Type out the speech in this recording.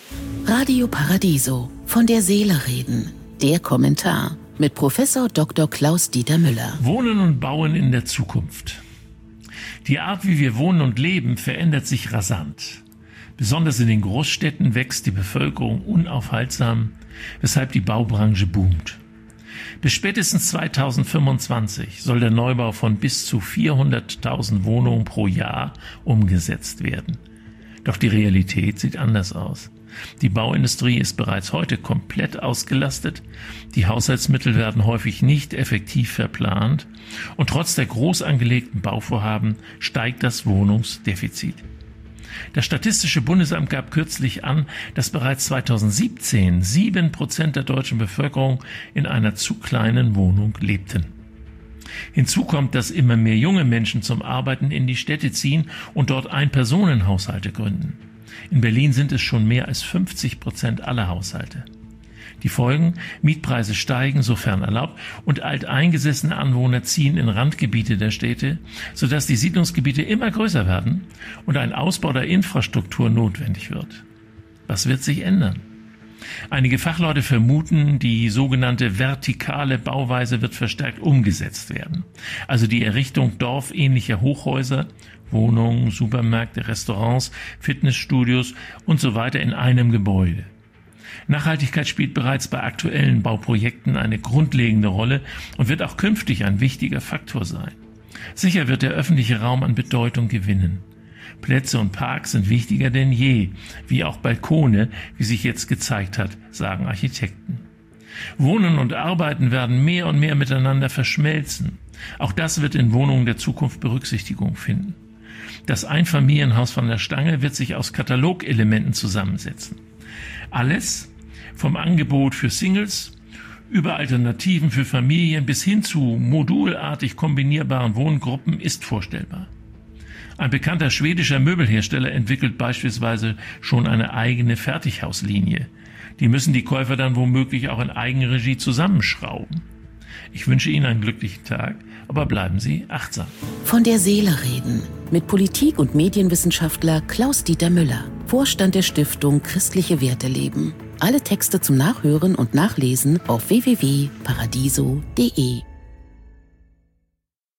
Radio Paradiso, von der Seele reden. Der Kommentar mit Professor Dr. Klaus-Dieter Müller. Wohnen und Bauen in der Zukunft. Die Art, wie wir wohnen und leben, verändert sich rasant. Besonders in den Großstädten wächst die Bevölkerung unaufhaltsam, weshalb die Baubranche boomt. Bis spätestens 2025 soll der Neubau von bis zu 400.000 Wohnungen pro Jahr umgesetzt werden. Doch die Realität sieht anders aus. Die Bauindustrie ist bereits heute komplett ausgelastet, die Haushaltsmittel werden häufig nicht effektiv verplant und trotz der groß angelegten Bauvorhaben steigt das Wohnungsdefizit. Das Statistische Bundesamt gab kürzlich an, dass bereits 2017 7% der deutschen Bevölkerung in einer zu kleinen Wohnung lebten. Hinzu kommt, dass immer mehr junge Menschen zum Arbeiten in die Städte ziehen und dort Ein-Personen-Haushalte gründen. In Berlin sind es schon mehr als 50% aller Haushalte. Die Folgen: Mietpreise steigen, sofern erlaubt, und alteingesessene Anwohner ziehen in Randgebiete der Städte, sodass die Siedlungsgebiete immer größer werden und ein Ausbau der Infrastruktur notwendig wird. Was wird sich ändern? Einige Fachleute vermuten, die sogenannte vertikale Bauweise wird verstärkt umgesetzt werden. Also die Errichtung dorfähnlicher Hochhäuser, Wohnungen, Supermärkte, Restaurants, Fitnessstudios und so weiter in einem Gebäude. Nachhaltigkeit spielt bereits bei aktuellen Bauprojekten eine grundlegende Rolle und wird auch künftig ein wichtiger Faktor sein. Sicher wird der öffentliche Raum an Bedeutung gewinnen. Plätze und Parks sind wichtiger denn je, wie auch Balkone, wie sich jetzt gezeigt hat, sagen Architekten. Wohnen und Arbeiten werden mehr und mehr miteinander verschmelzen. Auch das wird in Wohnungen der Zukunft Berücksichtigung finden. Das Einfamilienhaus von der Stange wird sich aus Katalogelementen zusammensetzen. Alles, vom Angebot für Singles über Alternativen für Familien bis hin zu modulartig kombinierbaren Wohngruppen, ist vorstellbar. Ein bekannter schwedischer Möbelhersteller entwickelt beispielsweise schon eine eigene Fertighauslinie. Die müssen die Käufer dann womöglich auch in Eigenregie zusammenschrauben. Ich wünsche Ihnen einen glücklichen Tag, aber bleiben Sie achtsam. Von der Seele reden mit Politik- und Medienwissenschaftler Klaus-Dieter Müller, Vorstand der Stiftung Christliche Werte leben. Alle Texte zum Nachhören und Nachlesen auf www.paradiso.de.